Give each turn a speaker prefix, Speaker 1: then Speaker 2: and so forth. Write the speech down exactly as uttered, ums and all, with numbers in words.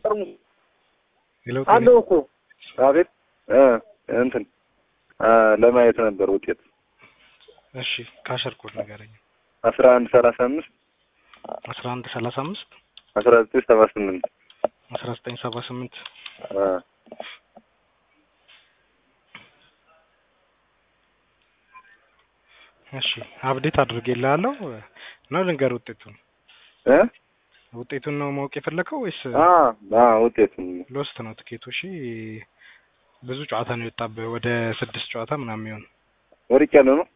Speaker 1: ጠርሙስ
Speaker 2: ይለው
Speaker 1: አለው እኮ አቤት እ እንትን ለማየት ነበር ውጤት።
Speaker 2: እሺ ካሸር ኮድ ንገረኝ።
Speaker 1: አስራ አንድ ሰላሳ አምስት
Speaker 2: አስራ አንድ ሰላሳ አምስት
Speaker 1: አስራ ዘጠኝ ሰባ ስምንት
Speaker 2: አስራ ዘጠኝ ሰባ ስምንት
Speaker 1: አ
Speaker 2: እሺ አፕዴት አድርጌልሃለሁ ነው ልንገር ውጤቱን
Speaker 1: እ
Speaker 2: ውጤቱን ነው ማወቅ የፈለከው ወይስ?
Speaker 1: አ አ ውጤቱን
Speaker 2: ሎስት ነው ትኬቱ። እሺ ብዙ ጨዋታ ነው የወጣብህ ወደ ስድስት ጨዋታ ምናምን ይሆን
Speaker 1: ወርቅ ያለው ነው